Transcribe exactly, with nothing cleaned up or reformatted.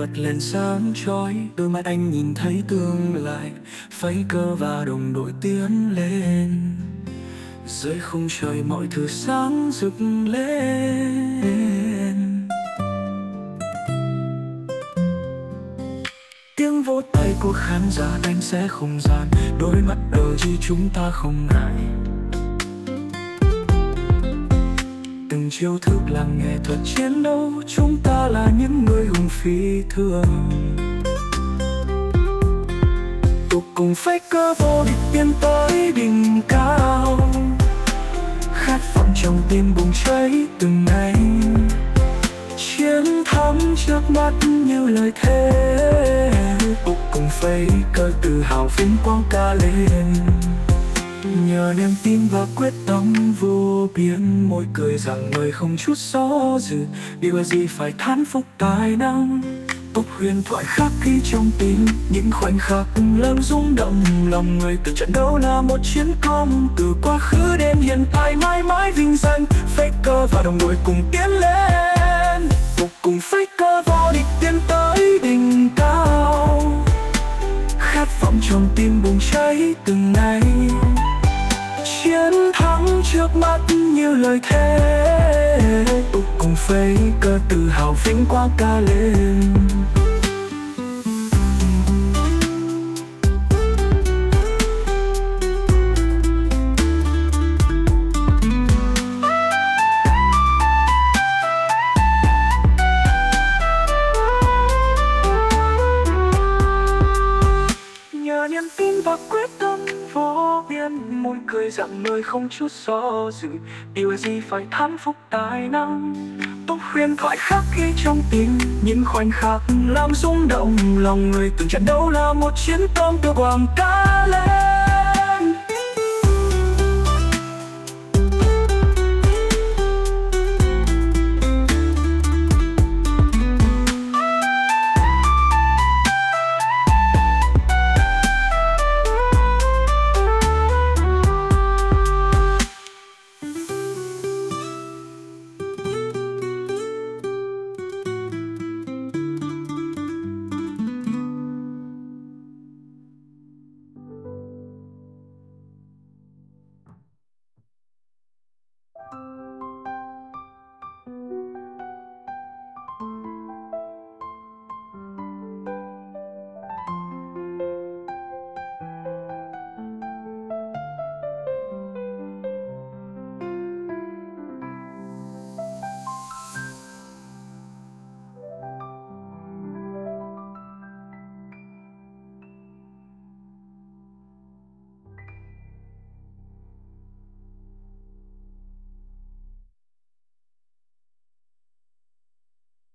bật lên sáng chói, đôi mắt anh nhìn thấy tương lai. Faker và đồng đội tiến lên, dưới khung trời mọi thứ sáng rực lên. Tiếng vỗ tay của khán giả đánh xé không gian, đôi mắt đờ chỉ chúng ta không ngại. Từng chiêu thức là nghệ thuật chiến đấu, chúng ta là những người hùng phi thường. Tục cùng Faker vô địch tiến tới đỉnh cao, khát vọng trong tim bùng cháy từng ngày. Chiến thắng trước mắt như lời thề, tục cùng Faker tự hào vinh quang ca lên. Nhờ niềm tin và quyết tâm vô biên, môi cười rạng ngời không chút xó dự. Điều gì phải thán phục tài năng, tục huyền thoại khắc ghi trong tim. Những khoảnh khắc làm rung động lòng người, từng trận đấu là một chiến công. Từ quá khứ đến hiện tại mãi mãi vinh danh, Faker và đồng đội cùng tiến lên. Tục cùng Faker vô địch tiến tới đỉnh cao, khát vọng trong tim bùng cháy từng ngày. Chiến thắng trước mắt như lời thề, tục cùng Faker tự hào vinh quang ca lên. Nhờ niềm tin và quyết tâm vô biên, môi cười rạng ngời không chút do dự. Điều gì phải thán phục tài năng, tục huyền thoại khắc ghi trong tim. Những khoảnh khắc làm rung động lòng người, từng trận đấu là một chiến công. Từ quảng ca lên.